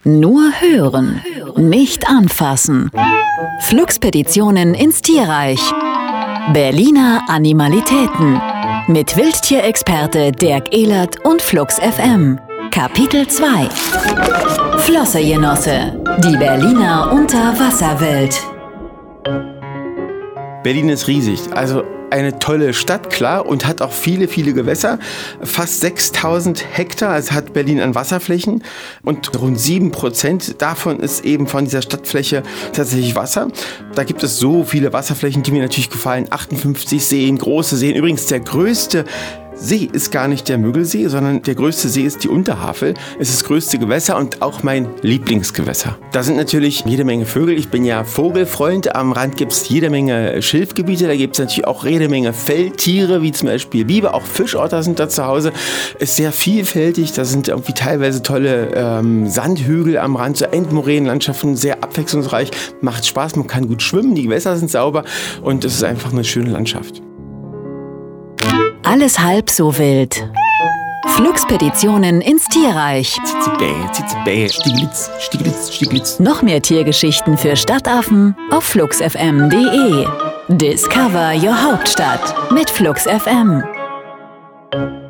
Nur hören, nicht anfassen. Fluxpeditionen ins Tierreich. Berliner Animalitäten. Mit Wildtierexperte Dirk Ehlert und Flux FM. Kapitel 2. Flossegenosse. Die Berliner Unterwasserwelt. Berlin ist riesig, also eine tolle Stadt, klar, und hat auch viele, viele Gewässer. Fast 6000 Hektar, also hat Berlin an Wasserflächen, und rund 7% davon ist eben von dieser Stadtfläche tatsächlich Wasser. Da gibt es so viele Wasserflächen, die mir natürlich gefallen. 58 Seen, große Seen. Übrigens der größte See ist gar nicht der Müggelsee, sondern der größte See ist die Unterhavel. Es ist das größte Gewässer und auch mein Lieblingsgewässer. Da sind natürlich jede Menge Vögel. Ich bin ja Vogelfreund. Am Rand gibt es jede Menge Schilfgebiete. Da gibt es natürlich auch jede Menge Feldtiere, wie zum Beispiel Biber. Auch Fischotter sind da zu Hause. Ist sehr vielfältig. Da sind irgendwie teilweise tolle Sandhügel am Rand, so Endmoränenlandschaften, sehr abwechslungsreich. Macht Spaß, man kann gut schwimmen, die Gewässer sind sauber und es ist einfach eine schöne Landschaft. Alles halb so wild. Fluxpeditionen ins Tierreich. Zizibä, Stieglitz, Stieglitz, Stieglitz. Noch mehr Tiergeschichten für Stadtaffen auf fluxfm.de. Discover your Hauptstadt mit Flux FM.